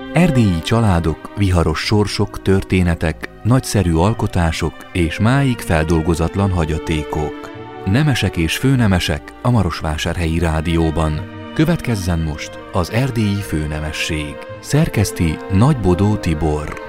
Erdélyi családok, viharos sorsok, történetek, nagyszerű alkotások és máig feldolgozatlan hagyatékok. Nemesek és főnemesek a Marosvásárhelyi Rádióban. Következzen most az erdélyi főnemesség. Szerkeszti Nagybodó Tibor.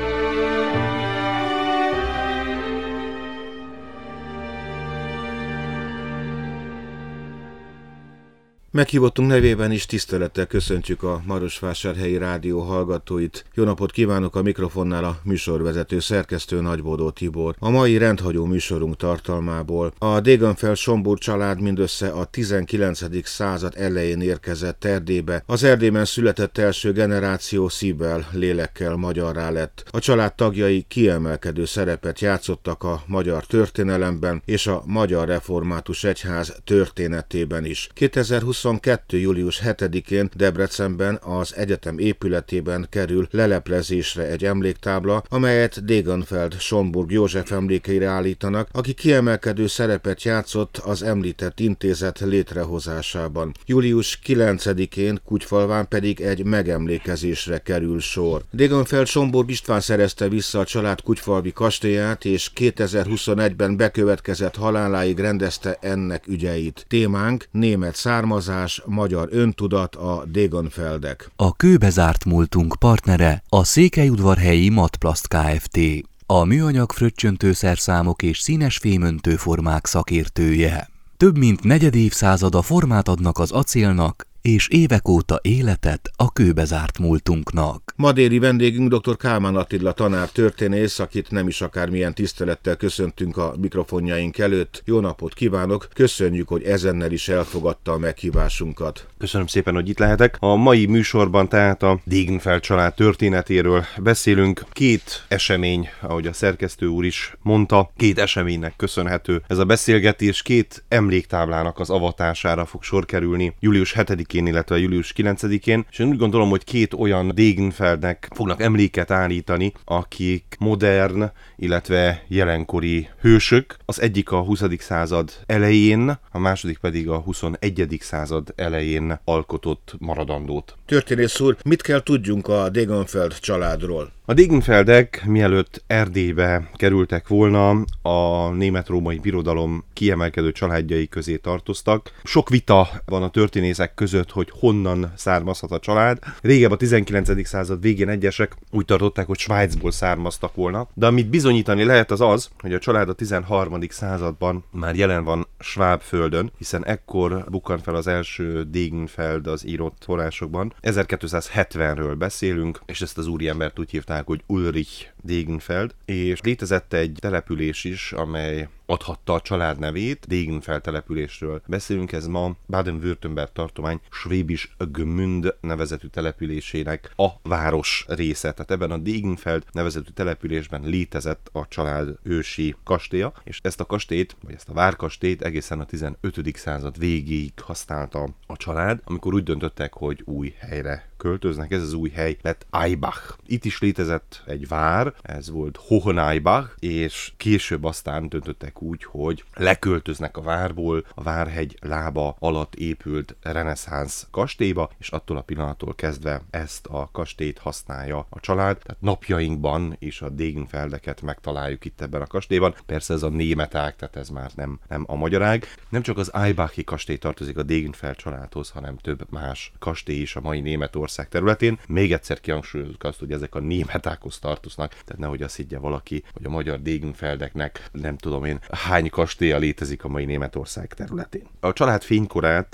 Meghívottunk nevében is tisztelettel köszöntjük a Marosvásárhelyi Rádió hallgatóit. Jó napot kívánok, a mikrofonnál a műsorvezető szerkesztő Nagybodó Tibor. A mai rendhagyó műsorunk tartalmából a Degenfeld-Schomburg család mindössze a 19. század elején érkezett Erdélybe. Az Erdélyben született első generáció szívvel, lélekkel magyarrá lett. A család tagjai kiemelkedő szerepet játszottak a magyar történelemben és a Magyar Református Egyház történetében is. 2022. július 7-én Debrecenben az egyetem épületében kerül leleplezésre egy emléktábla, amelyet Degenfeld-Schomburg József emlékeire állítanak, aki kiemelkedő szerepet játszott az említett intézet létrehozásában. Július 9-én Kutyfalván pedig egy megemlékezésre kerül sor. Degenfeld-Schomburg István szerezte vissza a család kutyfalvi kastélyát, és 2021-ben bekövetkezett haláláig rendezte ennek ügyeit. Témánk: német származás, magyar öntudat, a Degenfeldek. A kőbe zárt múltunk partnere a Székelyudvarhelyi Matplast Kft. A műanyag fröccsöntőszerszámok és színes fémöntő formák szakértője. Több mint negyed évszázada formát adnak az acélnak, és évek óta életet a kőbe zárt múltunknak. Ma déli vendégünk dr. Kálmán Attila tanár történész, akit nem is akármilyen tisztelettel köszöntünk a mikrofonjaink előtt. Jó napot kívánok, köszönjük, hogy ezennel is elfogadta a meghívásunkat. Köszönöm szépen, hogy itt lehetek. A mai műsorban tehát a Degenfeld család történetéről beszélünk. Két esemény, ahogy a szerkesztő úr is mondta, két eseménynek köszönhető ez a beszélgetés, két emléktáblának az avatására fog sor kerülni július 7-én, illetve július 9-én, és én úgy gondolom, hogy két olyan Degenfeldnek fognak emléket állítani, akik modern, illetve jelenkori hősök. Az egyik a 20. század elején, a második pedig a 21. század elején alkotott maradandót. Történész úr, mit kell tudjunk a Degenfeld családról? A Degenfeldek mielőtt Erdélybe kerültek volna, a német-római birodalom kiemelkedő családjai közé tartoztak. Sok vita van a történészek között, hogy honnan származhat a család. Régebb a 19. század végén egyesek úgy tartották, hogy Svájcból származtak volna, de amit bizonyítani lehet az az, hogy a család a 13. században már jelen van Svábföldön, hiszen ekkor bukkan fel az első Degenfeld az írott forrásokban. 1270-ről beszélünk, és ezt az úriembert úgy hívták, hogy Ulrich Degenfeld, és létezett egy település is, amely adhatta a család nevét. Degenfeld településről beszélünk, ez ma Baden-Württemberg tartomány Schwäbisch Gmünd nevezetű településének a város része. Tehát ebben a Degenfeld nevezetű településben létezett a család ősi kastélya, és ezt a kastélyt, vagy ezt a várkastélyt egészen a 15. század végéig használta a család, amikor úgy döntöttek, hogy új helyre költöznek. Ez az új hely lett Aibach. Itt is létezett egy vár, ez volt Hohenaibach, és később aztán döntöttek úgy, hogy leköltöznek a várból, a Várhegy lába alatt épült reneszánsz kastélyba, és attól a pillanattól kezdve ezt a kastélyt használja a család. Tehát napjainkban is a Degenfeldeket megtaláljuk itt ebben a kastélyban. Persze ez a német ág, tehát ez már nem a magyar ág. Nem csak az Aibachi kastély tartozik a Degenfeld családhoz, hanem több más kastély is a mai Németország területén. Még egyszer kihangsúlyozunk azt, hogy ezek a német ághoz tartoznak, tehát nehogy azt higgye valaki, hogy a magyar Degenfeldeknek nem tudom én hány kastélya létezik a mai Németország területén. A család fénykorát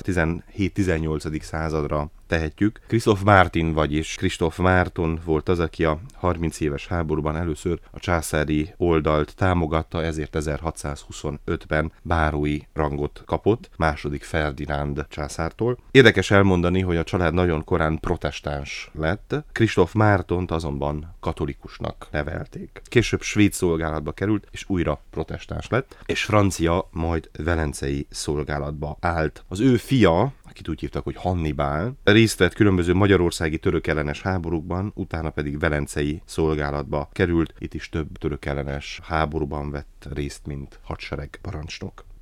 17-18. századra tehetjük. Christoph Martin, vagyis Kristóf Márton volt az, aki a 30 éves háborúban először a császári oldalt támogatta, ezért 1625-ben bárói rangot kapott második Ferdinánd császártól. Érdekes elmondani, hogy a család nagyon korán protestáns lett, Kristóf Mártont azonban katolikusnak nevelték. Később svéd szolgálatba került, és újra protestáns lett, és francia, majd velencei szolgálatba állt. Az ő fia, akit úgy hívtak, hogy Hannibál, részt vett különböző magyarországi török ellenes háborúkban, utána pedig velencei szolgálatba került. Itt is több török ellenes háborúban vett részt, mint hadsereg parancsnok.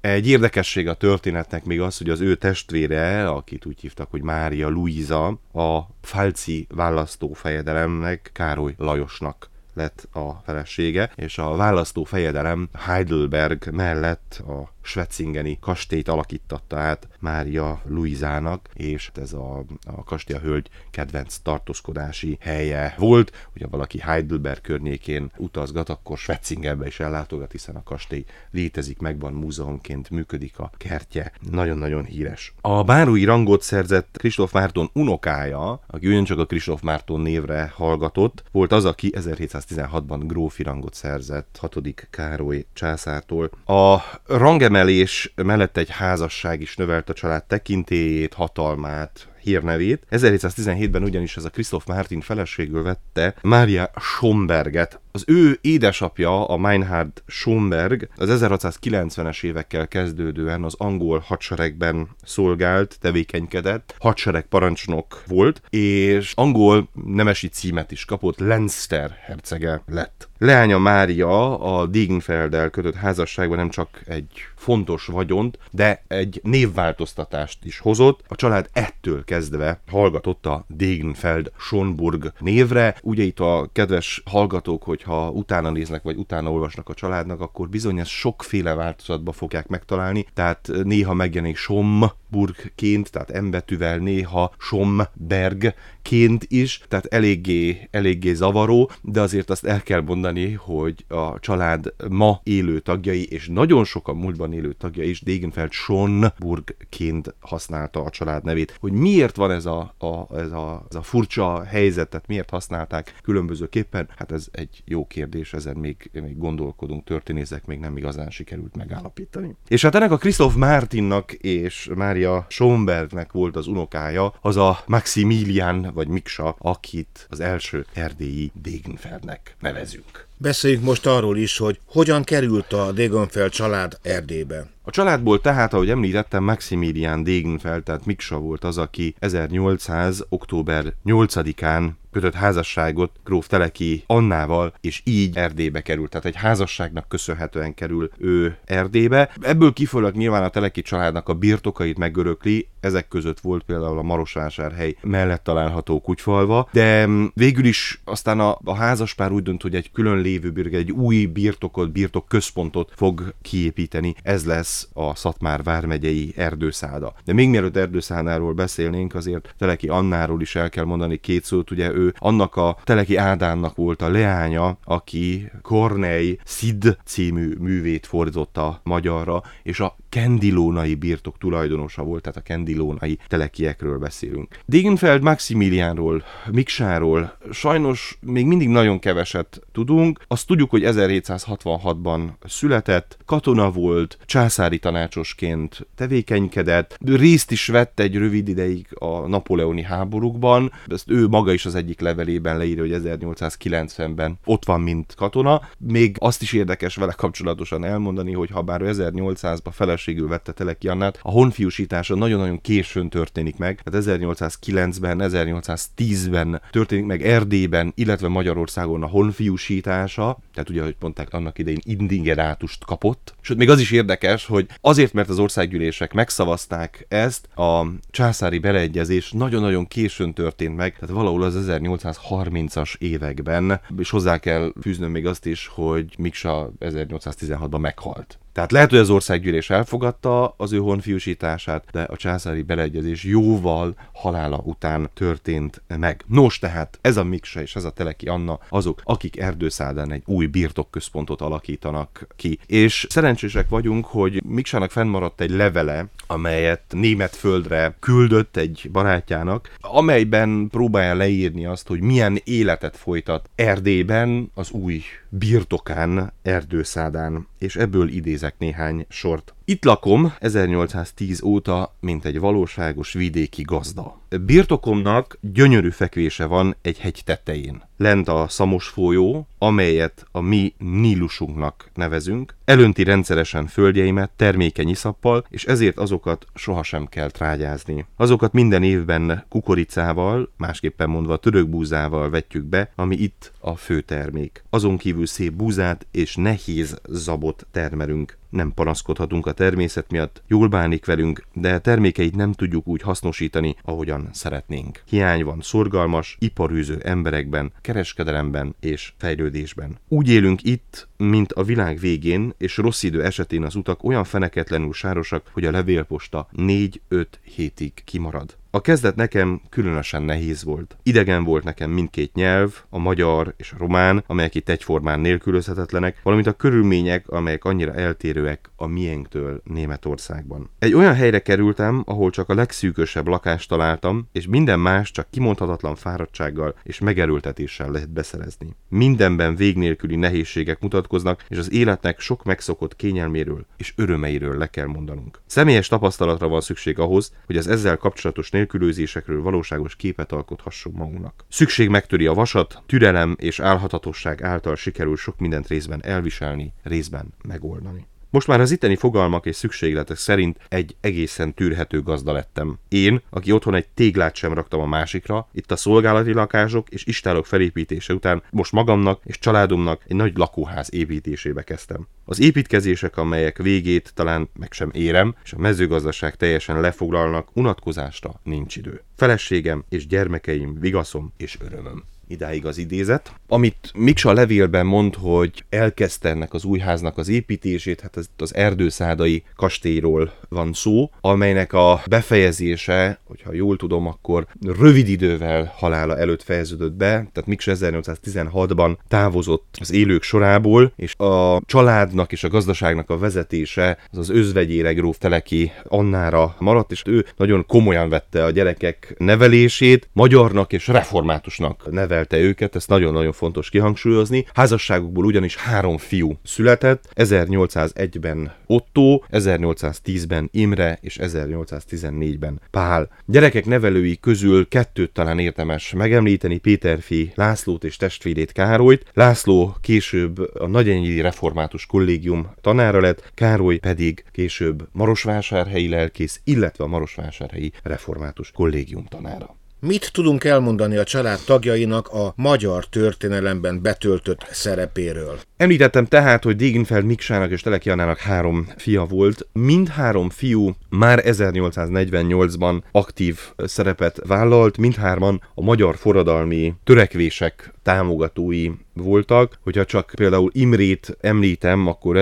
Egy érdekesség a történetnek még az, hogy az ő testvére, akit úgy hívtak, hogy Mária Luisa, a pfalzi választófejedelemnek, Károly Lajosnak lett a felesége, és a választófejedelem Heidelberg mellett a schwetzingeni kastélyt alakítatta át Mária Luisának, és ez a kastély a hölgy kedvenc tartózkodási helye volt. Ugye valaki Heidelberg környékén utazgat, akkor Schwetzingenbe is ellátogat, hiszen a kastély létezik, megvan múzeumként, működik a kertje. Nagyon-nagyon híres. A bárói rangot szerzett Kristóf Márton unokája, aki ugyancsak a Kristóf Márton névre hallgatott, volt az, aki 1716-ban grófi rangot szerzett 6. Károly császártól. A rangemelés mellett egy házasság is növelt a család tekintélyét, hatalmát, hírnevét. 1717-ben ugyanis ez a Kristóf Mártin feleségül vette Mária Schomberget. Az ő édesapja, a Meinhard Schomberg, az 1690-es évekkel kezdődően az angol hadseregben szolgált, tevékenykedett, hadseregparancsnok volt, és angol nemesi címet is kapott, Leinster hercege lett. Leánya Mária a Degenfelddel kötött házasságban nem csak egy fontos vagyont, de egy névváltoztatást is hozott. A család ettől kezdve hallgatott a Degenfeld-Schonburg névre. Ugye itt a kedves hallgatók, hogyha utána néznek, vagy utána olvasnak a családnak, akkor bizony ezt sokféle változatba fogják megtalálni. Tehát néha megjelenik Schomburgként, tehát M-betűvel, néha Schombergként is, tehát eléggé zavaró, de azért azt el kell mondani, hogy a család ma élő tagjai, és nagyon sokan múltban élő tagja is Degenfeld-Schonburgként használta a család nevét. Hogy miért van ez a furcsa helyzet, tehát miért használták különbözőképpen, hát ez egy jó kérdés, ezen még gondolkodunk, történészek még nem igazán sikerült megállapítani. És hát ennek a Kristóf Mártinnak és Mária Schombergnek volt az unokája, az a Maximilian vagy Miksa, akit az első erdélyi Degenfeldnek nevezünk. Beszéljünk most arról is, hogy hogyan került a Degenfeld család Erdélybe. A családból tehát, ahogy említettem, Maximilian Degenfeld, tehát Miksa volt az, aki 1800. október 8-án kötött házasságot gróf Teleki Annával, és így Erdélybe került. Tehát egy házasságnak köszönhetően kerül ő Erdélybe. Ebből kifolyólag nyilván a Teleki családnak a birtokait megörökli, ezek között volt például a Marosvásárhely mellett található Kutyfalva, de végül is aztán a házaspár úgy dönt, hogy egy külön lévő birtok, egy új birtokközpontot fog kiépíteni. Ez lesz a Szatmár vármegyei Erdőszáda. De még mielőtt Erdőszádáról beszélnénk, azért Teleki Annáról is el kell mondani két szót, ugye ő annak a Teleki Ádánnak volt a leánya, aki Kornei Szid című művét fordította magyarra, és a kendilónai birtok tulajdonosa volt, tehát a kendilónai telekiekről beszélünk. Degenfeld Maximiliánról, Miksáról sajnos még mindig nagyon keveset tudunk. Azt tudjuk, hogy 1766-ban született, katona volt, császári tanácsosként tevékenykedett, részt is vett egy rövid ideig a napóleoni háborúkban, ezt ő maga is az egyik levelében leírja, hogy 1890-ben ott van, mint katona. Még azt is érdekes vele kapcsolatosan elmondani, hogy ha bár 1800-ban feleségül vette Teleki Annát, a honfiúsítása nagyon-nagyon későn történik meg, tehát 1809-ben, 1810-ben történik meg Erdélyben, illetve Magyarországon a honfiúsítása, tehát ugye, ahogy mondták, annak idején indigerátust kapott. Sőt, még az is érdekes, hogy azért, mert az országgyűlések megszavazták ezt, a császári beleegyezés nagyon-nagyon későn történt meg, tehát valahol az 1830-as években, és hozzá kell fűznöm még azt is, hogy Miksa 1816-ban meghalt. Tehát lehet, hogy az országgyűlés elfogadta az ő honfiúsítását, de a császári beleegyezés jóval halála után történt meg. Nos, tehát ez a Miksa és ez a Teleki Anna azok, akik Erdőszádán egy új birtokközpontot alakítanak ki. És szerencsések vagyunk, hogy Miksának fennmaradt egy levele, amelyet Németföldre küldött egy barátjának, amelyben próbálja leírni azt, hogy milyen életet folytat Erdélyben, az új birtokán, Erdőszádán, és ebből idézek néhány sort. Itt lakom 1810 óta, mint egy valóságos vidéki gazda. Birtokomnak gyönyörű fekvése van egy hegy tetején. Lent a Szamos folyó, amelyet a mi Nílusunknak nevezünk, elönti rendszeresen földjeimet termékeny iszappal, és ezért azokat sohasem kell trágyázni. Azokat minden évben kukoricával, másképpen mondva törökbúzával vetjük be, ami itt a fő termék. Azon kívül szép búzát és nehéz zabot termelünk. nem panaszkodhatunk a természet miatt, jól bánik velünk, de termékeit nem tudjuk úgy hasznosítani, ahogyan szeretnénk. Hiány van szorgalmas, iparűző emberekben, kereskedelemben és fejlődésben. Úgy élünk itt, mint a világ végén, és rossz idő esetén az utak olyan feneketlenül sárosak, hogy a levélposta 4-5 hétig kimarad. A kezdet nekem különösen nehéz volt. Idegen volt nekem mindkét nyelv, a magyar és a román, amelyek itt egyformán nélkülözhetetlenek, valamint a körülmények, amelyek annyira eltérőek a miénktől Németországban. Egy olyan helyre kerültem, ahol csak a legszűkösebb lakást találtam, és minden más csak kimondhatatlan fáradtsággal és megerőltetéssel lehet beszerezni. Mindenben vég nélküli nehézségek mutatkoznak, és az életnek sok megszokott kényelméről és örömeiről le kell mondanunk. Személyes tapasztalatra van szükség ahhoz, hogy az ezzel kapcsolatos nélkülözésekről valóságos képet alkothasson magunknak. Szükség megtöri a vasat, türelem és álhatatosság által sikerül sok mindent részben elviselni, részben megoldani. Most már az itteni fogalmak és szükségletek szerint egy egészen tűrhető gazda lettem. Én, aki otthon egy téglát sem raktam a másikra, itt a szolgálati lakások és istálok felépítése után most magamnak és családomnak egy nagy lakóház építésébe kezdtem. Az építkezések, amelyek végét talán meg sem érem, és a mezőgazdaság teljesen lefoglalnak, unatkozásra nincs idő. Feleségem és gyermekeim vigaszom és örömöm. Idáig az idézet. Amit Miksa a levélben mond, hogy elkezdte ennek az új háznak az építését, hát ez az erdőszádai kastélyról van szó, amelynek a befejezése, hogyha jól tudom, akkor rövid idővel halála előtt fejeződött be, tehát Miksa 1816-ban távozott az élők sorából, és a családnak és a gazdaságnak a vezetése az özvegyére, gróf Teleki Annára maradt, és ő nagyon komolyan vette a gyerekek nevelését, magyarnak és reformátusnak nevelte őket, ezt nagyon-nagyon fontos kihangsúlyozni. Házasságukból ugyanis 3 fiú született, 1801-ben Otto, 1810-ben Imre és 1814-ben Pál. Gyerekek nevelői közül 2 talán érdemes megemlíteni, Péterfi Lászlót és testvérét Károlyt. László később a Nagyenyedi Református Kollégium tanára lett, Károly pedig később marosvásárhelyi lelkész, illetve a Marosvásárhelyi Református Kollégium tanára. Mit tudunk elmondani a család tagjainak a magyar történelemben betöltött szerepéről? Említettem tehát, hogy Degenfeld Miksának és Teleki Annának 3 fia volt. Mind 3 fiú már 1848-ban aktív szerepet vállalt, mindhárman a magyar forradalmi törekvések támogatói voltak. Hogyha csak például Imrét említem, akkor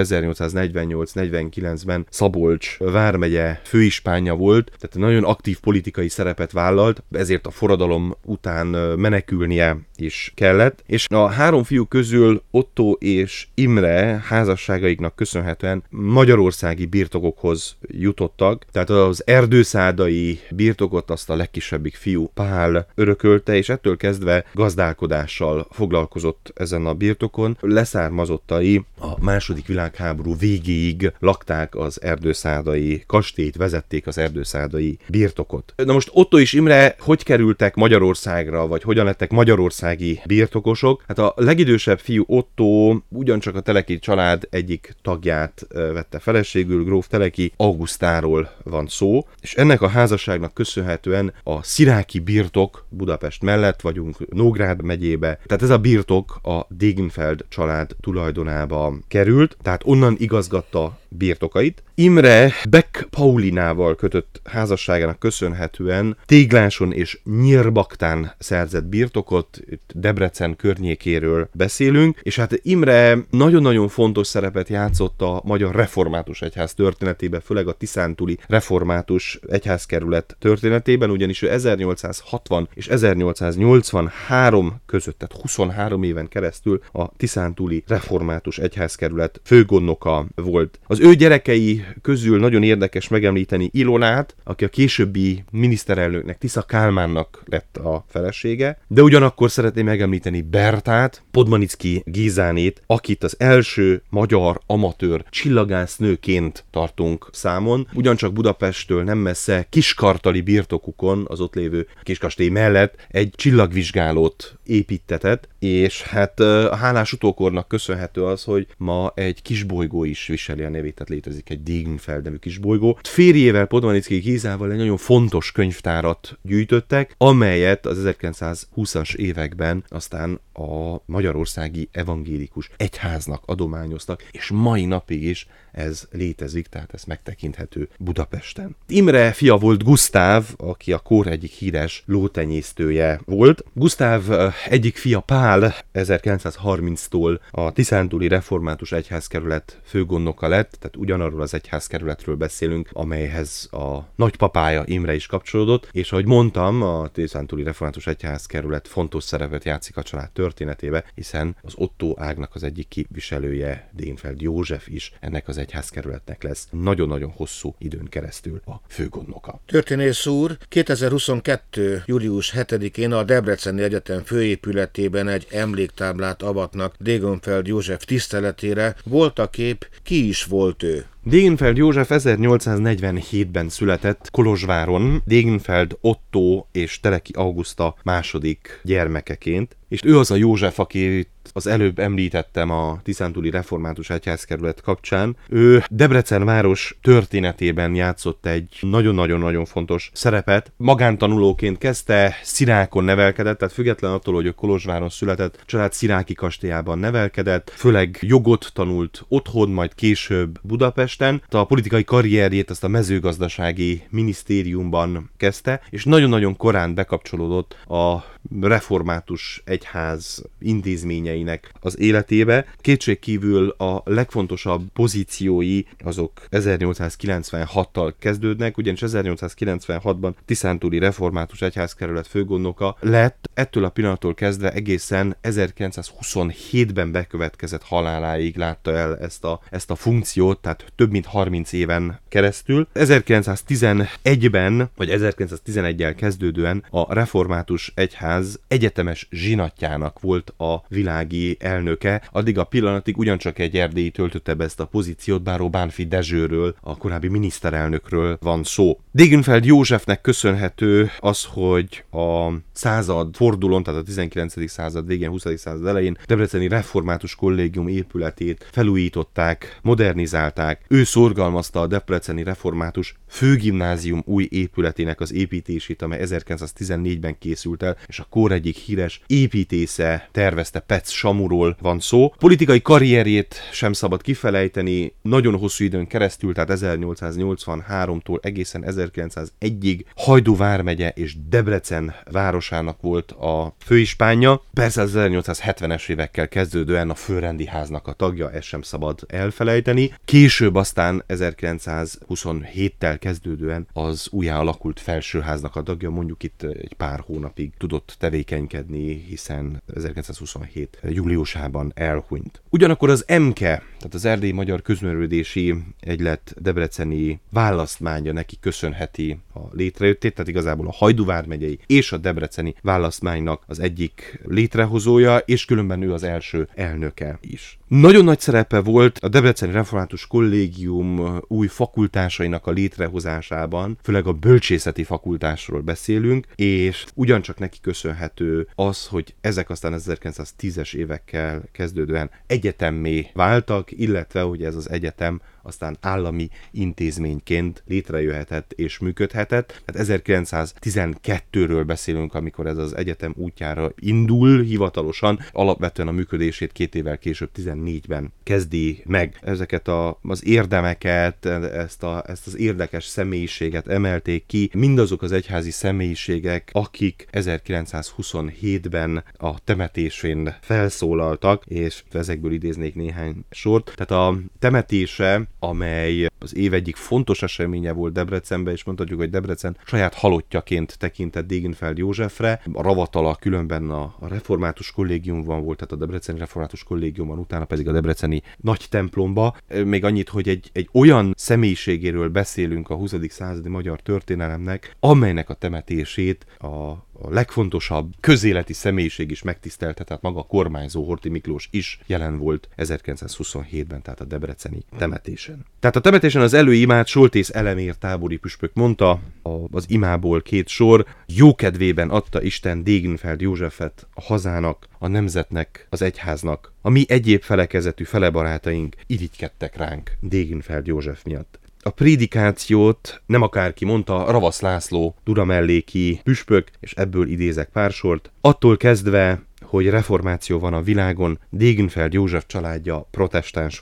1848-49-ben Szabolcs vármegye főispánja volt, tehát nagyon aktív politikai szerepet vállalt, ezért a forradalom után menekülnie is kellett. És a 3 fiú közül Otto és Imre házasságaiknak köszönhetően magyarországi birtokokhoz jutottak, tehát az erdőszádai birtokot azt a legkisebbik fiú Pál örökölte, és ettől kezdve gazdálkodással foglalkozott ezen a birtokon. Leszármazottai a II. Világháború végéig lakták az erdőszádai kastélyt, vezették az erdőszádai birtokot. Na most Otto és Imre hogy kerültek Magyarországra, vagy hogyan lettek magyarországi birtokosok? Hát a legidősebb fiú Otto ugyancsak a Teleki család egyik tagját vette feleségül, gróf Teleki Augusztáról van szó, és ennek a házasságnak köszönhetően a sziráki birtok Budapest mellett vagyunk, Nógrád megyébe, tehát ez a birtok a Degenfeld család tulajdonába került, tehát onnan igazgatta birtokait. Imre Beck Paulinával kötött házasságának köszönhetően Tégláson és Nyírbaktán szerzett birtokot, itt Debrecen környékéről beszélünk, és hát Imre nagyon-nagyon fontos szerepet játszott a magyar református egyház történetében, főleg a tiszántúli református egyházkerület történetében, ugyanis ő 1860 és 1883 között, tehát 23 éven keresztül a tiszántúli református egyházkerület főgondnoka volt. Az ő gyerekei közül nagyon érdekes megemlíteni Ilonát, aki a későbbi miniszterelnöknek, Tisza Kálmánnak lett a felesége, de ugyanakkor szeretném megemlíteni Bertát, Podmanicki Gézánét, akit az első magyar amatőr csillagásznőként tartunk számon, ugyancsak Budapesttől nem messze Kiskartali birtokukon, az ott lévő kiskastély mellett egy csillagvizsgálót építtetett, és hát a hálás utókornak köszönhető az, hogy ma egy kisbolygó is viseli a nevét, tehát létezik egy Degenfeld nevű kisbolygó. Férjével, Podmanicki Gézával egy nagyon fontos könyvtárat gyűjtöttek, amelyet az 1920-as években aztán a magyarországi evangélikus egyháznak adományoztak, és mai napig is ez létezik, tehát ez megtekinthető Budapesten. Imre fia volt Gusztáv, aki a kor egyik híres lótenyésztője volt. Gusztáv egyik fia Pál 1930-tól a tiszántúli református egyházkerület főgondnoka lett, tehát ugyanarról az egyházkerületről beszélünk, amelyhez a nagypapája Imre is kapcsolódott, és ahogy mondtam, a tiszántúli református egyházkerület fontos szerepet játszik a család történetébe, hiszen az Ottó ágnak az egyik képviselője, Degenfeld József is ennek az egyházkerületnek lesz nagyon-nagyon hosszú időn keresztül a főgondnoka. Történész úr, 2022. július 7-én a Debreceni Egyetem főépületében egy emléktáblát avatnak Degenfeld József tiszteletére. Voltaképp ki is volt ő? Degenfeld József 1847-ben született Kolozsváron, Degenfeld Ottó és Teleki Auguszta második gyermekeként, és ő az a József, akit az előbb említettem a tiszántúli református egyházkerület kapcsán. Ő Debrecen város történetében játszott egy nagyon-nagyon-nagyon fontos szerepet. Magántanulóként kezdte, Szirákon nevelkedett, tehát független attól, hogy ő Kolozsváron született, család sziráki kastélyában nevelkedett, főleg jogot tanult otthon, majd később Budapesten. A politikai karrierjét azt a mezőgazdasági minisztériumban kezdte, és nagyon-nagyon korán bekapcsolódott a református egyház intézményeinek az életébe. Kétségkívül a legfontosabb pozíciói azok 1896-tal kezdődnek, ugyanis 1896-ban tiszántúli református egyházkerület főgondnoka lett, ettől a pillanattól kezdve egészen 1927-ben bekövetkezett haláláig látta el ezt a funkciót, tehát több mint 30 éven keresztül. 1911-ben, vagy 1911-el kezdődően a református egyház egyetemes zsinatjának volt a világi elnöke. Addig a pillanatig ugyancsak egy erdélyi töltötte be ezt a pozíciót, bár Bánffy Dezsőről, a korábbi miniszterelnökről van szó. Degenfeld Józsefnek köszönhető az, hogy a század fordulón, tehát a 19. század végén, 20. század elején Debreceni Református Kollégium épületét felújították, modernizálták. Ő szorgalmazta a Debreceni Református Főgimnázium új épületének az építését, amely 1914-ben készült el, és a kor egyik híres építésze tervezte, Petsz Samuról van szó. Politikai karrierjét sem szabad kifelejteni, nagyon hosszú időn keresztül, tehát 1883-tól egészen 1901-ig Hajdú vármegye és Debrecen városának volt a főispánja. Persze az 1870-es évekkel kezdődően a főrendi háznak a tagja, ezt sem szabad elfelejteni. Később aztán 1927-tel kezdődően az újjá alakult felsőháznak a tagja, mondjuk itt egy pár hónapig tudott tevékenykedni, hiszen 1927. júliusában elhunyt. Ugyanakkor az EMKE, tehát az Erdélyi Magyar Közművelődési Egylet debreceni választmánya neki köszönheti a létrejöttét, tehát igazából a Hajdú vármegyei és a debreceni választmánynak az egyik létrehozója, és különben ő az első elnöke is. Nagyon nagy szerepe volt a Debreceni Református Kollégium új fakultásainak a létrehozásában, főleg a bölcsészeti fakultásról beszélünk, és ugyancsak neki köszönhető az, hogy ezek aztán 1910-es évekkel kezdődően egyetemmé váltak, illetve hogy ez az egyetem aztán állami intézményként létrejöhetett és működhetett. Tehát 1912-ről beszélünk, amikor ez az egyetem útjára indul hivatalosan, alapvetően a működését 2 évvel később 14-ben kezdi meg. Ezeket az érdemeket, ezt az érdekes személyiséget emelték ki, mindazok az egyházi személyiségek, akik 1927-ben a temetésén felszólaltak, és ezekből idéznék néhány sort. Tehát a temetése, amely az év egyik fontos eseménye volt Debrecenben, és mondhatjuk, hogy Debrecen saját halottjaként tekintett Degenfeld Józsefre. A ravatala különben a református kollégiumban volt, tehát a Debreceni Református Kollégiumban, utána pedig a debreceni nagy templomba. Még annyit, hogy egy olyan személyiségéről beszélünk a 20. századi magyar történelemnek, amelynek a temetését a legfontosabb közéleti személyiség is megtisztelte, tehát maga a kormányzó Horthy Miklós is jelen volt 1927-ben, tehát a debreceni temetésen. Tehát a temetésen az előimát Soltész Elemér tábori püspök mondta, az imából 2 sor: jókedvében adta Isten Degenfeld Józsefet a hazának, a nemzetnek, az egyháznak. A mi egyéb felekezetű felebarátaink irigykedtek ránk Degenfeld József miatt. A prédikációt nem akárki mondta, Ravasz László duramelléki püspök, és ebből idézek pár sort. Attól kezdve, hogy reformáció van a világon, Degenfeld József családja protestáns volt.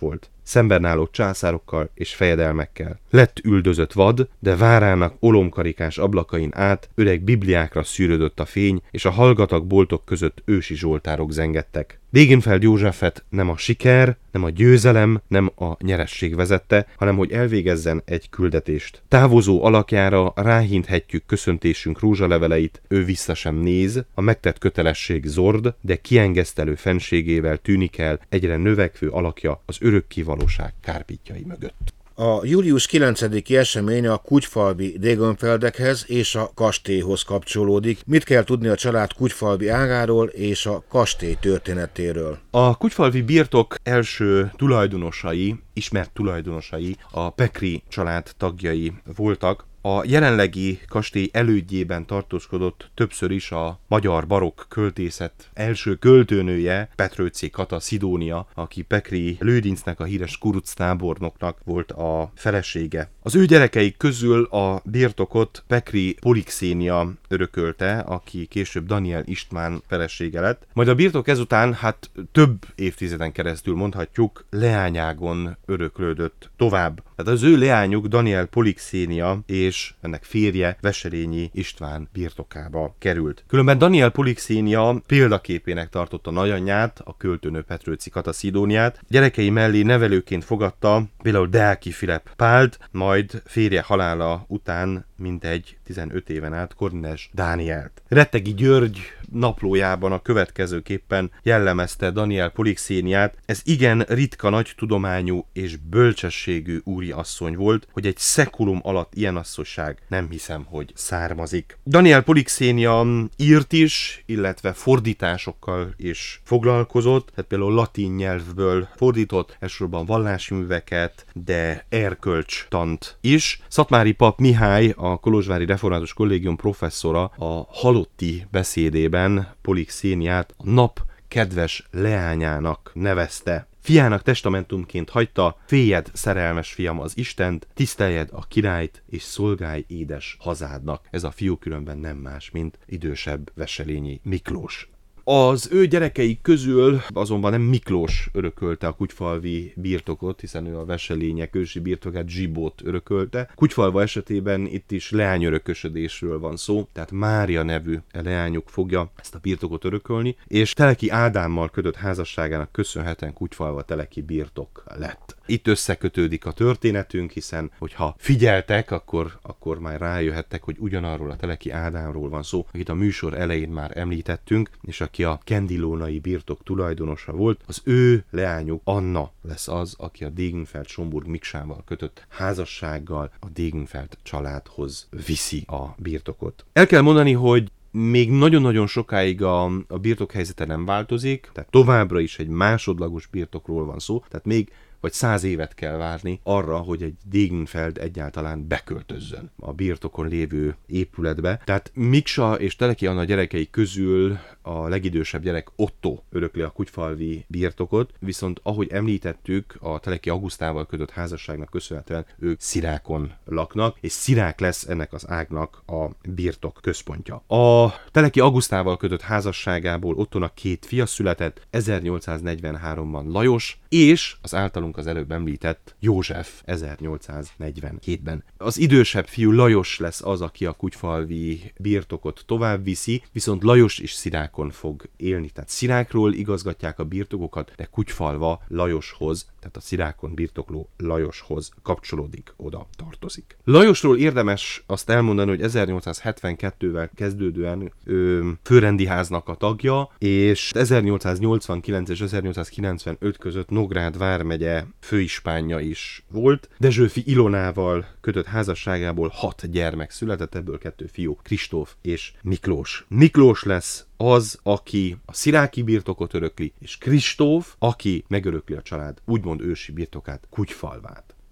szemben álló császárokkal és fejedelmekkel. Lett üldözött vad, de várának olomkarikás ablakain át öreg bibliákra szűrődött a fény, és a hallgatag boltok között ősi zsoltárok zengettek. Degenfeld Józsefet nem a siker, nem a győzelem, nem a nyeresség vezette, hanem hogy elvégezzen egy küldetést. Távozó alakjára ráhinthetjük köszöntésünk rózsaleveleit, ő vissza sem néz, a megtett kötelesség zord, de kiengesztelő fenségével tűnik el egyre növekvő alakja az örökké valóság kárpítjai mögött. A július 9-i esemény a Kutyfalvi Degenfeldekhez és a kastélyhoz kapcsolódik. Mit kell tudni a család Kutyfalvi ágáról és a kastély történetéről? A Kutyfalvi birtok első tulajdonosai, ismert tulajdonosai a Pekry család tagjai voltak. A jelenlegi kastély elődjében tartózkodott többször is a magyar barokk költészet első költőnője, Petrőczy Kata Szidónia, aki Pekry Lőrincnek, a híres kuruc tábornoknak volt a felesége. Az ő gyerekeik közül a birtokot Pekry Polixénia örökölte, aki később Daniel István felesége lett. Majd a birtok ezután, több évtizeden keresztül mondhatjuk, leányágon öröklődött tovább. Tehát az ő leányuk Daniel Polixénia és ennek férje Veselényi István birtokába került. Különben Daniel Polixénia példaképének tartotta nagyanyját, a költőnő Petrőczy Kata Szidóniát. Gyerekei mellé nevelőként fogadta például Deáki Filip Pált, majd férje halála után mintegy 15 éven át Kornines Dánielt. Rettegi György naplójában a következőképpen jellemezte Daniel Polixéniát: ez igen ritka nagy tudományú és bölcsességű úriasszony volt, hogy egy szekulum alatt ilyen asszonyság nem hiszem, hogy származik. Daniel Polixénia írt is, illetve fordításokkal is foglalkozott, tehát például latin nyelvből fordított, elsősorban vallási műveket, de erkölcstant is. Szatmári pap Mihály, a kolozsvári református kollégium professzora a halotti beszédében Polixéniát a nap kedves leányának nevezte. Fiának testamentumként hagyta: féljed, szerelmes fiam, az Istent, tiszteljed a királyt, és szolgálj édes hazádnak. Ez a fiú különben nem más, mint idősebb Veselényi Miklós. Az ő gyerekei közül azonban nem Miklós örökölte a kutyfalvi birtokot, hiszen ő a Veselények ősi birtokát, Zsibót örökölte. Kutyfalva esetében itt is leányörökösödésről van szó, tehát Mária nevű leányuk fogja ezt a birtokot örökölni, és Teleki Ádámmal kötött házasságának köszönhetően Kutyfalva teleki birtok lett. Itt összekötődik a történetünk, hiszen hogyha figyeltek, akkor már rájöhettek, hogy ugyanarról a Teleki Ádámról van szó, akit a műsor elején már említettünk, és aki a kendilónai birtok tulajdonosa volt. Az ő leányuk, Anna lesz az, aki a Degenfeld-Schomburg Miksával kötött házassággal a Degenfeld családhoz viszi a birtokot. El kell mondani, hogy még nagyon-nagyon sokáig a birtok helyzete nem változik, tehát továbbra is egy másodlagos birtokról van szó, tehát még vagy 100 évet kell várni arra, hogy egy Degenfeld egyáltalán beköltözzön a birtokon lévő épületbe. Tehát Miksa és Teleki Anna gyerekei közül a legidősebb gyerek Otto örökli a kutyfalvi birtokot, viszont ahogy említettük, a Teleki Augusztával kötött házasságnak köszönhetően ők Szirákon laknak, és Szirák lesz ennek az ágnak a birtok központja. A Teleki Augusztával kötött házasságából Ottónak 2 fia született, 1843-ban Lajos, és az általunk az előbb említett József 1847-ben. Az idősebb fiú Lajos lesz az, aki a kutyfalvi birtokot tovább viszi, viszont Lajos is Szirákon fog élni. Tehát Szirákról igazgatják a birtokokat, de Kutyfalva Lajoshoz, tehát a Szirákon birtokló Lajoshoz kapcsolódik, oda tartozik. Lajosról érdemes azt elmondani, hogy 1872-vel kezdődően főrendi háznak a tagja, és 1889 és 1895 között Nógrád vármegye főispánja is volt. Dezsőfi Ilonával kötött házasságából 6 gyermek született, ebből 2 fiú, Kristóf és Miklós. Miklós lesz az, aki a sziráki birtokot örökli, és Kristóf, aki megörökli a család úgymond ősi birtokát, Kutyfalvát.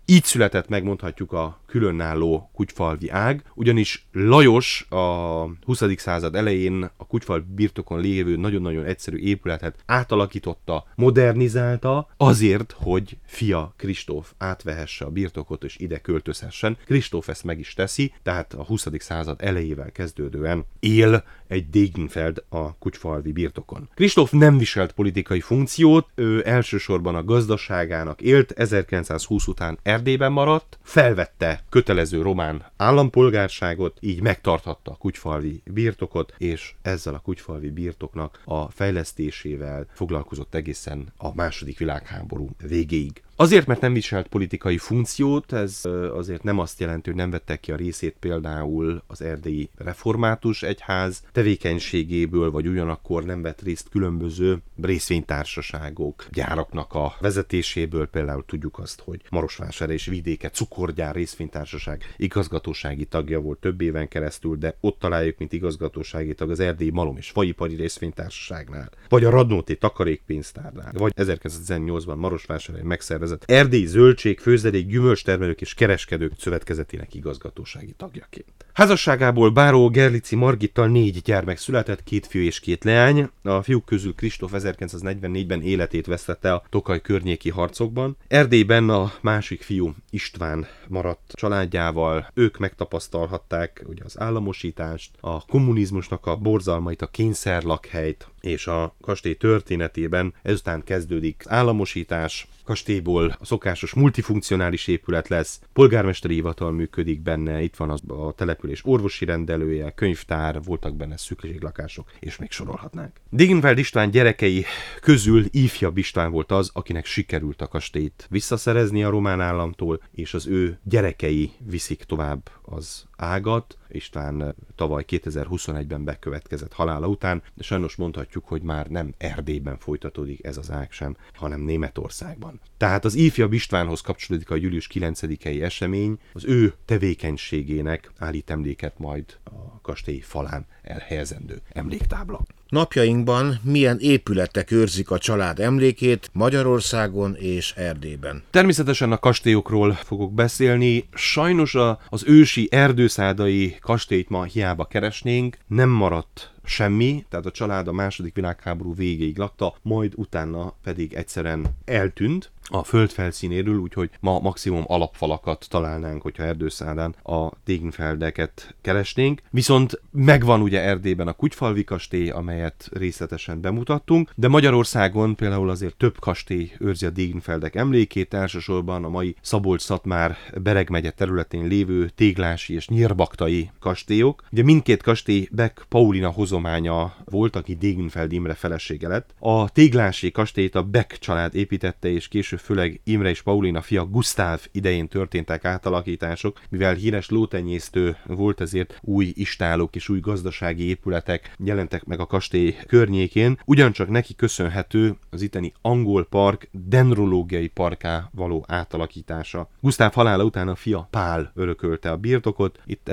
Így született, megmondhatjuk, a különálló kutyfalvi ág, ugyanis Lajos a 20. század elején a kutyfalvi birtokon lévő nagyon-nagyon egyszerű épületet átalakította, modernizálta azért, hogy fia Kristóf átvehesse a birtokot és ide költözhessen. Kristóf ezt meg is teszi, tehát a 20. század elejével kezdődően él egy Degenfeld a kutyfalvi birtokon. Kristóf nem viselt politikai funkciót, ő elsősorban a gazdaságának élt, 1920 után Erdélyben maradt, felvette kötelező román állampolgárságot, így megtarthatta a kutyfalvi birtokot, és ezzel a kutyfalvi birtoknak a fejlesztésével foglalkozott egészen a II. Világháború végéig. Azért, mert nem viselt politikai funkciót, ez azért nem azt jelenti, hogy nem vettek ki a részét például az erdélyi református egyház tevékenységéből, vagy ugyanakkor nem vett részt különböző részvénytársaságok, gyáraknak a vezetéséből. Például tudjuk azt, hogy Marosvásár és vidéke cukorgyár részvénytársaság igazgatósági tagja volt több éven keresztül, de ott találjuk, mint igazgatósági tag az erdélyi malom és faipari részvénytársaságnál, vagy a Radnóti takarékpénztárnál, vagy 1918-ban Marosvásáron megszervezett Erdélyi Zöldség, Főzdedék, Gyümölcstermelők és Kereskedők Szövetkezetének igazgatósági tagjaként. Házasságából báró Gerlici Margittal 4 gyermek született, 2 fiú és 2 leány. A fiúk közül Kristóf 1944-ben életét vesztette a Tokaj környéki harcokban. Erdélyben a másik fiú István maradt családjával. Ők megtapasztalhatták ugye az államosítást, a kommunizmusnak a borzalmait, a kényszerlakhelyt, és a kastély történetében ezután kezdődik az államosítás. Kastélyból a szokásos multifunkcionális épület lesz, polgármesteri hivatal működik benne, itt van a település orvosi rendelője, könyvtár, voltak benne szükséglakások, és még sorolhatnánk. Degenfeld István gyerekei közül ifjabb István volt az, akinek sikerült a kastélyt visszaszerezni a román államtól, és az ő gyerekei viszik tovább az ágat. István tavaly 2021-ben bekövetkezett halála után, de sajnos mondhatjuk, hogy már nem Erdélyben folytatódik ez az ág sem, hanem Németországban. Tehát az ifjabb Istvánhoz kapcsolódik a július 9-i esemény, az ő tevékenységének állít emléket majd a kastély falán elhelyezendő emléktábla. Napjainkban milyen épületek őrzik a család emlékét Magyarországon és Erdélyben? Természetesen a kastélyokról fogok beszélni. Sajnos az ősi erdőszádai kastélyt ma hiába keresnénk, nem maradt semmi, tehát a család a II. Világháború végéig lakta, majd utána pedig egyszerűen eltűnt a föld felszínéről, úgyhogy ma maximum alapfalakat találnánk, hogyha erdőszádán a Degenfeldeket keresnénk. Viszont megvan ugye Erdélyben a kutyfalvi kastély, amelyet részletesen bemutattunk, de Magyarországon például azért több kastély őrzi a Degenfeldek emlékét, elsősorban a mai Szabolcs-Szatmár Bereg megye területén lévő téglási és nyírbaktai kastélyok. Ugye mindkét kastély Beck Paulina hozománya volt, aki Degenfeld Imre felesége lett. A téglási kastélyt a Beck család építette, és később főleg Imre és Paulina fia Gusztáv idején történtek átalakítások, mivel híres lótenyésztő volt, ezért új istállók és új gazdasági épületek jelentek meg a kastély környékén. Ugyancsak neki köszönhető az itteni angol park dendrológiai parkká való átalakítása. Gusztáv halála után a fia Pál örökölte a birtokot, itt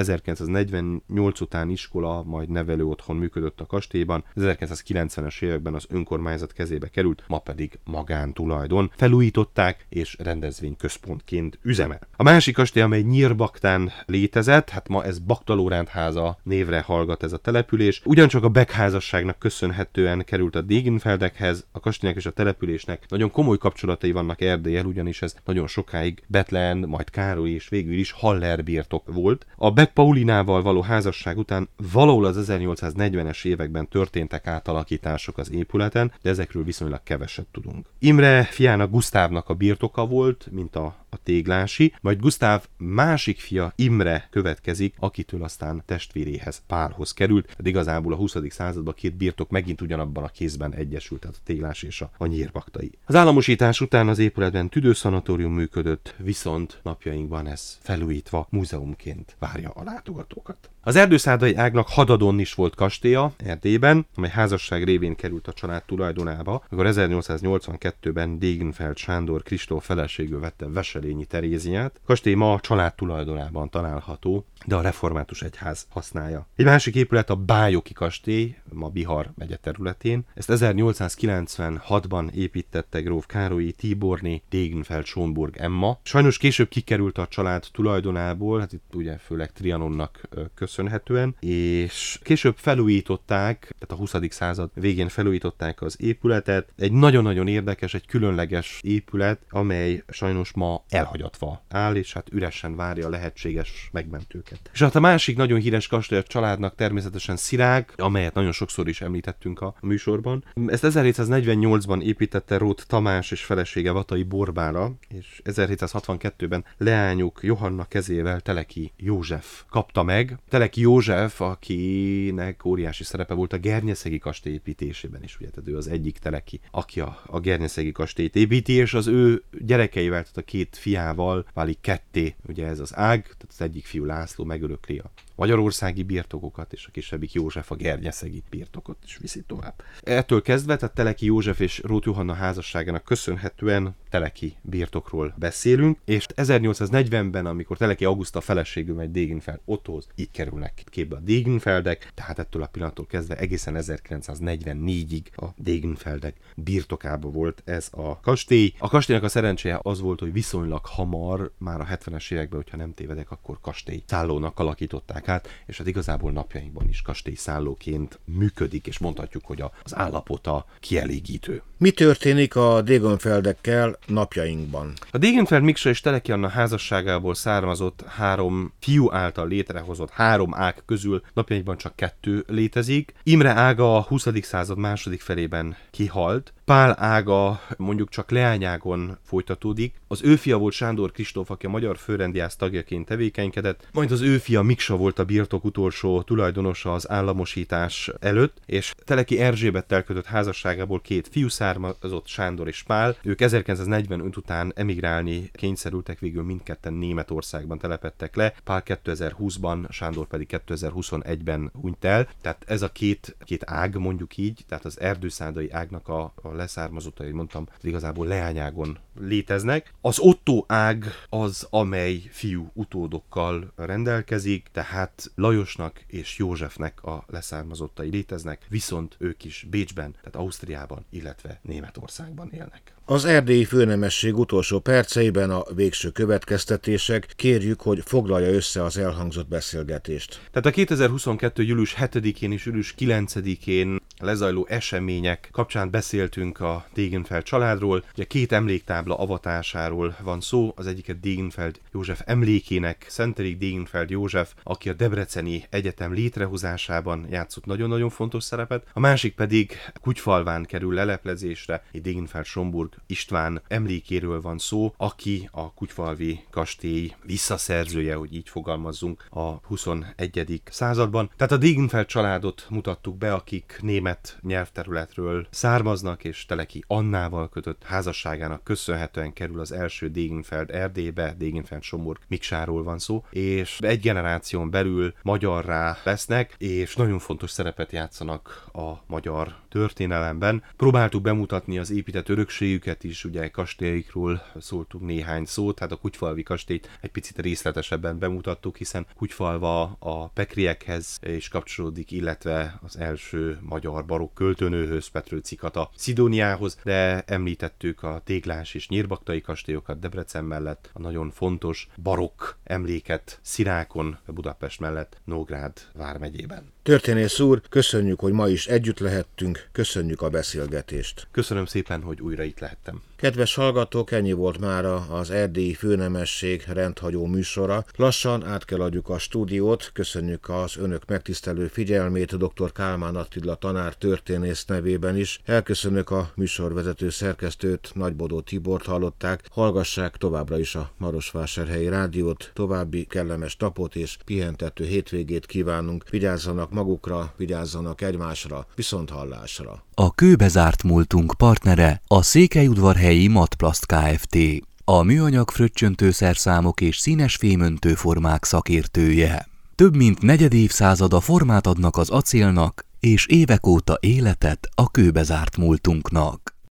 1948 után iskola, majd nevelő otthon működött a kastélyban, 1990-es években az önkormányzat kezébe került, ma pedig magántulajdon. Felújították és rendezvényközpontként üzemel. A másik kastély, amely Nyírbaktán létezett, hát ma ez Bakta Lóránt háza névre hallgat ez a település. Ugyancsak a Beck házasságnak köszönhetően került a Degenfeldekhez, a kastélynak és a településnek nagyon komoly kapcsolatai vannak Erdéllyel, ugyanis ez nagyon sokáig Bethlen, majd Károly és végül is Haller birtok volt. A Beck Paulinával való házasság után valahol az 1840-es években történtek átalakítások az épületen, de ezekről viszonylag keveset tudunk. Imre fiának Gusztávnak a birtoka volt, mint a téglási, majd Gusztáv másik fia Imre következik, akitől aztán testvéréhez Pálhoz került, de igazából a 20. században két birtok megint ugyanabban a kézben egyesült, tehát a téglási és a nyírbaktai. Az államosítás után az épületben tüdőszanatórium működött, viszont napjainkban ez felújítva múzeumként várja a látogatókat. Az erdőszádai ágnak Hadadon is volt kastélya Erdélyben, amely házasság révén került a család tulajdonába, amikor 1882-ben Degenfeld Sándor Kristóf feleségül vette Wesel Széchelényi Teréziát. A kastély ma a család tulajdonában található, de a református egyház használja. Egy másik épület a Bályoki kastély, ma Bihar megye területén. Ezt 1896-ban építette gróf Károlyi Tiborné Degenfeld-Schönburg Emma. Sajnos később kikerült a család tulajdonából, hát itt ugye főleg Trianonnak köszönhetően, és később felújították, tehát a 20. század végén felújították az épületet. Egy nagyon-nagyon érdekes, egy különleges épület, amely sajnos ma elhagyatva áll, és hát üresen várja a lehetséges megmentőket. És hát a másik nagyon híres kastély a családnak természetesen Szirág, amelyet nagyon sokszor is említettünk a műsorban. Ezt 1748-ban építette Róth Tamás és felesége Vatai Borbála, és 1762-ben leányuk Johanna kezével Teleki József kapta meg. Teleki József, akinek óriási szerepe volt a Gernyeszegi kastély építésében is, ugye, tehát ő az egyik Teleki, aki a Gernyeszegi kastélyt építi, és az ő gyerekeivel, tehát a két fiával válik ketté, ugye ez az ág, tehát az egyik fiú László megörökli a magyarországi birtokokat, és a kisebbik József a gernyeszegi birtokot is viszi tovább. Ettől kezdve, tehát Teleki József és Róth Johanna házasságának köszönhetően Teleki birtokról beszélünk, és 1840-ben, amikor Teleki Auguszta feleségül megy Degenfeld Ottóhoz, így kerülnek képbe a Degenfeldek, tehát ettől a pillanattól kezdve egészen 1944-ig a Degenfeldek birtokában volt ez a kastély. A kastélynak a szerencséje az volt, hogy viszonylag hamar, már a 70-es években, hogyha nem tévedek, akkor kastélyszállónak alakították át, és hát igazából napjainkban is kastélyszállóként működik, és mondhatjuk, hogy az állapota kielégítő. Mi történik a Degenfeldekkel napjainkban? A Degenfeld Miksa és Teleki Anna házasságából származott 3 fiú által létrehozott 3 ág közül napjainkban csak 2 létezik. Imre ága a 20. század második felében kihalt, Pál ága mondjuk csak leányágon folytatódik. Az ő fia volt Sándor Kristóf, aki a Magyar Főrendiász tagjaként tevékenykedett, majd az ő fia Miksa volt a birtok utolsó tulajdonosa az államosítás előtt, és Teleki Erzsébettel kötött házasságából 2 fiú származott, Sándor és Pál. Ők 1945 után emigrálni kényszerültek, végül mindketten Németországban telepedtek le, Pál 2020-ban, Sándor pedig 2021-ben hunyt el. Tehát ez a két ág, mondjuk így, tehát az erdőszádai ágnak a leszármazottai, hogy mondtam, igazából leányágon léteznek. Az Ottó ág az, amely fiú utódokkal rendelkezik, tehát Lajosnak és Józsefnek a leszármazottai léteznek, viszont ők is Bécsben, tehát Ausztriában, illetve Németországban élnek. Az erdélyi főnemesség utolsó perceiben a végső következtetések, kérjük, hogy foglalja össze az elhangzott beszélgetést. Tehát a 2022. július 7-én és július 9-én lezajló események kapcsán beszéltünk a Degenfeld családról. Ugye 2 emléktábla avatásáról van szó, az egyiket Degenfeld József emlékének, Szenterik Degenfeld József, aki a Debreceni Egyetem létrehozásában játszott nagyon-nagyon fontos szerepet, a másik pedig Kutyfalván kerül leleplezésre, egy Degenfeld-Schönburg István emlékéről van szó, aki a kutyfalvi kastély visszaszerzője, hogy így fogalmazzunk, a 21. században. Tehát a Degenfeld családot mutattuk be, akik német nyelvterületről származnak, és Teleki Annával kötött házasságának köszönhetően kerül az első Degenfeld Erdélybe, Degenfeld-Schönburg Miksáról van szó, és egy generáción belül magyarrá lesznek, és nagyon fontos szerepet játszanak a magyar történelemben. Próbáltuk bemutatni az épített örökségüket is, ugye kastélyikról szóltunk néhány szót, hát a kutyfalvi kastélyt egy picit részletesebben bemutattuk, hiszen Kutyfalva a pekriekhez is kapcsolódik, illetve az első magyar barokk költőnőhöz, Petrőci Kata Szidóniához, de említettük a Téglás és Nyírbaktai kastélyokat Debrecen mellett, a nagyon fontos barokk emléket Szirákon, Budapest mellett, Nógrád vármegyében. Történész úr, köszönjük, hogy ma is együtt lehettünk, köszönjük a beszélgetést. Köszönöm szépen, hogy újra itt lehettem. Kedves hallgatók, ennyi volt mára az erdélyi főnemesség rendhagyó műsora. Lassan át kell adjuk a stúdiót, köszönjük az önök megtisztelő figyelmét, dr. Kálmán Attila tanár történész nevében is. Elköszönök a műsorvezető szerkesztőt, Nagybodó Tibort hallották. Hallgassák továbbra is a Marosvásárhelyi Rádiót, további kellemes napot és pihentető hétvégét kívánunk. Vigyázzanak magukra, vigyázzanak egymásra, viszonthallásra. A kőbe zárt múltunk partnere a Székelyudvarhelyi Matplast Kft. A műanyag fröccsöntőszerszámok és színes fémöntő formák szakértője. Több mint negyed évszázada formát adnak az acélnak, és évek óta életet a kőbe zárt múltunknak.